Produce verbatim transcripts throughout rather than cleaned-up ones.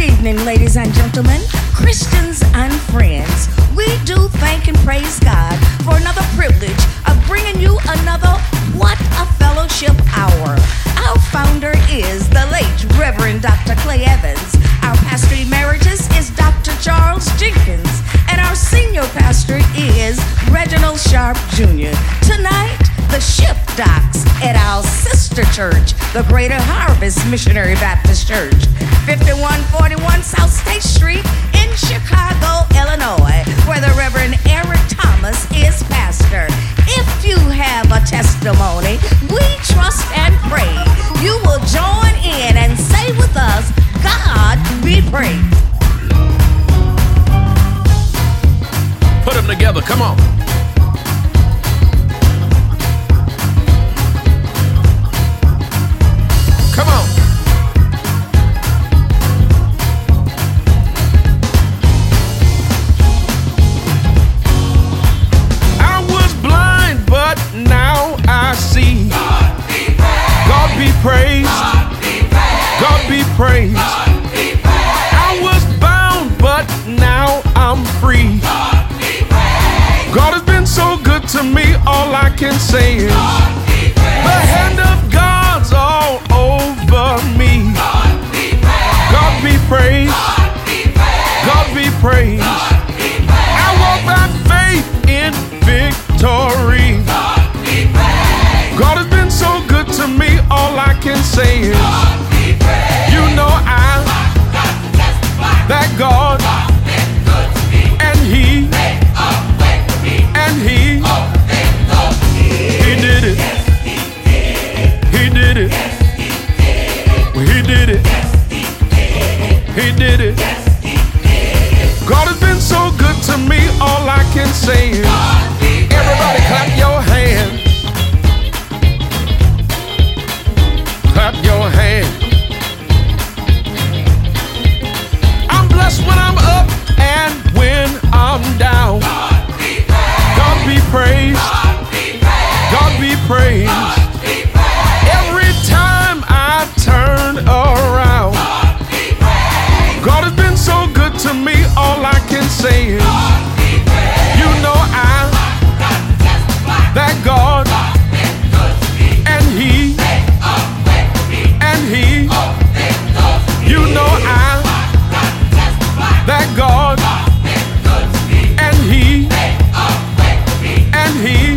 evening, ladies and gentlemen, Christians and friends. We do thank and praise God for another privilege of bringing you another What a Fellowship Hour. Our founder is the late Reverend Doctor Clay Evans. Our pastor emeritus is Doctor Charles Jenkins. And our senior pastor is Reginald Sharp Junior Tonight, the ship docks at our sister church, the Greater Harvest Missionary Baptist Church, fifty-one forty-one South State Street in Chicago, Illinois, where the Reverend Eric Thomas is pastor. If you have a testimony, we trust and pray you will join in and say with us, God be praised. Put them together, come on. Come on. I was blind, but now I see. God be praised. God be praised. I was bound, but now I'm free. God has been so good to me, all I can say is the hand of God's all over me. God be praised. God be praised. I walk by faith in victory. God has been so good to me, all I can say is you know I that God and He and He He did it. He did it. He did it. He did it. God has been so good to me, all I can say is everybody clap your hands. Clap your hands. I'm blessed when I'm up and when I'm down. God be praised. God be praised. Every time I turn around, God has been so good to me, all I can say is you know I that God and He and He you know I that God and He and He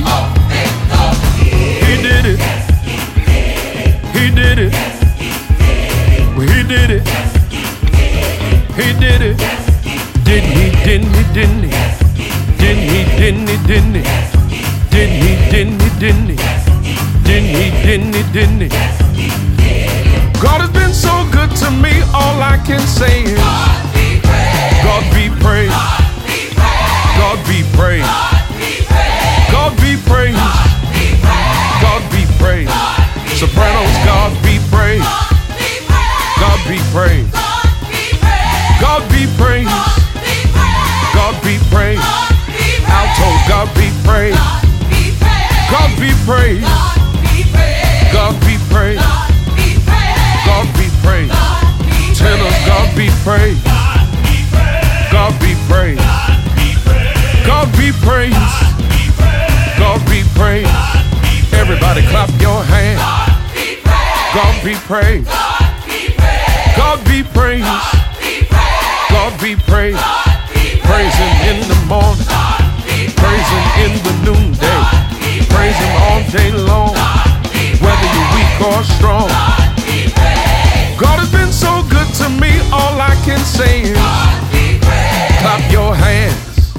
He did it. He did it. He did it. He did it. Didn't he, didn't he, didn't he? Didn't he, didn't he, didn't he? Didn't he, didn't he, didn't he? Didn't he, didn't he, didn't he? God has been so good to me, all I can say is God be praised. God be praised. God be praised. God be praised. Sopranos, God be praised. God be praised. God be praised. God be praised. Alto, God be praised. God be praised. God be praised. God be praised. Tenors, God be praised. God be praised. God be praised. God be praised. Everybody clap your hands. God be praised. God be praised. God be praised. Praise Him in the morning. Praise Him in the noonday. Praise Him all day long. Whether you're weak or strong. God has been so good to me, all I can say is clap your hands.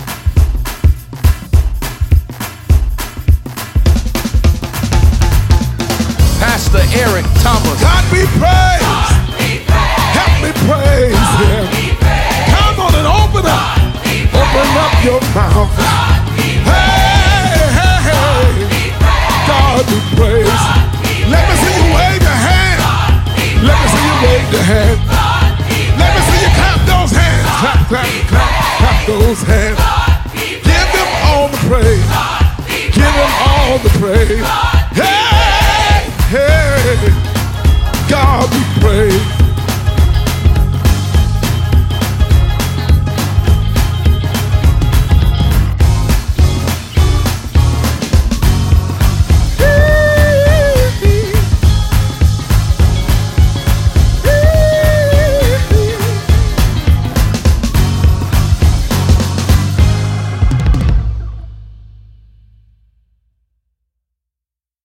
Pastor Eric Thomas. God be praised. Help me praise Him. Come on and open up. Open up your mouth. Hey, hey, hey. God be praised. Let me see you wave your hand. Let me see you wave your hand. Let me see you clap those hands. Clap, clap, clap, clap those hands. Give Him all the praise. Give Him all the praise. Hey, hey. God be praised.